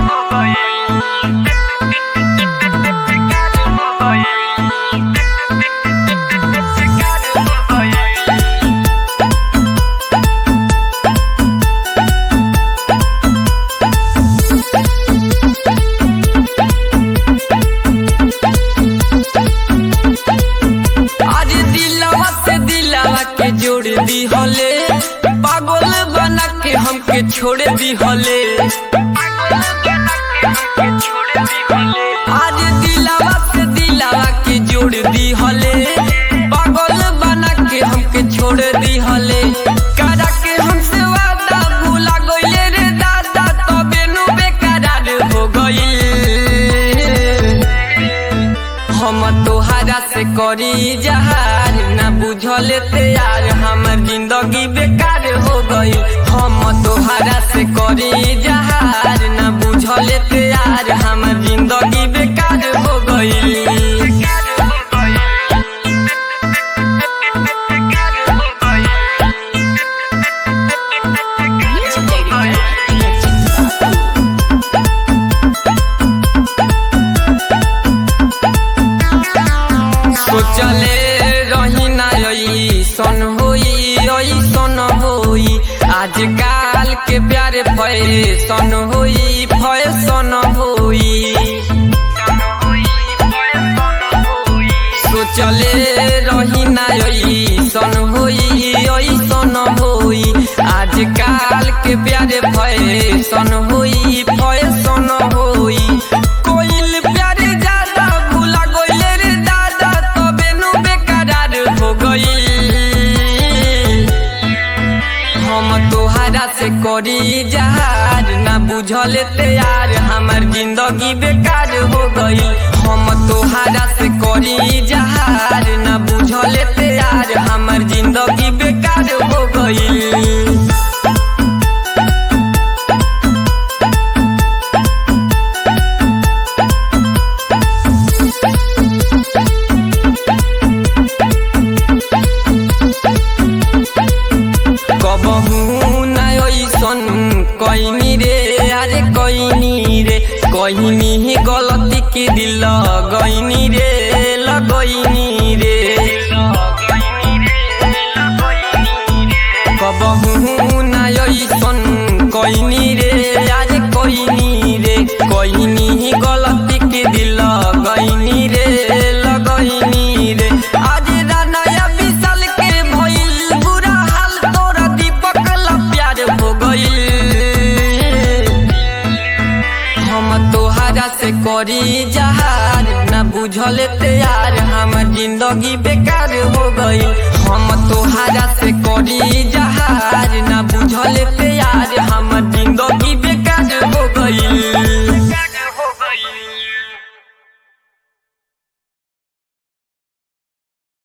जोड़ दी हले पागल बना के हमके छोड़ दी हले। आज दिलावा से दिलावा के जोड़ दी हले पागल बना के हमके छोड़ दी हले। करा के हमसे वादा भूला गइले रे दादा तबे नु बेकरार हो गइल। हम तोहरा से करी जहार ना बुझल यार हमर जिंदगी बेकार हो गई। हम तोहरा से करी जहार ना बुझल यार हमर जिंदगी बेकार हो गई। सोचले रही ना ऐसन होई ऐसन होई आजकल के प्यारे फैशन होई फैशन होई। सोचले रही ना ऐसन होई ऐसन होई आजकल के प्यारे फैशन होई फैशन होई। कोइल प्यारे ज्यादा भूला गइले रे दादा तबे नु बेकरार हो गइल। हम तोहरा से करी जहार ना बुझल यार हमर जिंदगी बेकार हो गई। हम तोहरा से करी जहार ना बुझल यार हमर जिंदगी बेकार हो गई। कईनी रे अरे कईनी रे कईनी ही गलती के दिल लगईनी रे लगईनी रे। कबहू ना ऐसन कईनी रे अरे कईनी रे कईनी ही गलती के दिल लगईनी रे लगईनी रे। आज नया विशाल के भइल बुरा हाल तोरा दीपक ला प्यार हो गइल। हम तोहरा से करी जहार ना बुझल यार हमर जिंदगी बेकार हो गई। हम तोहरा से करी जहार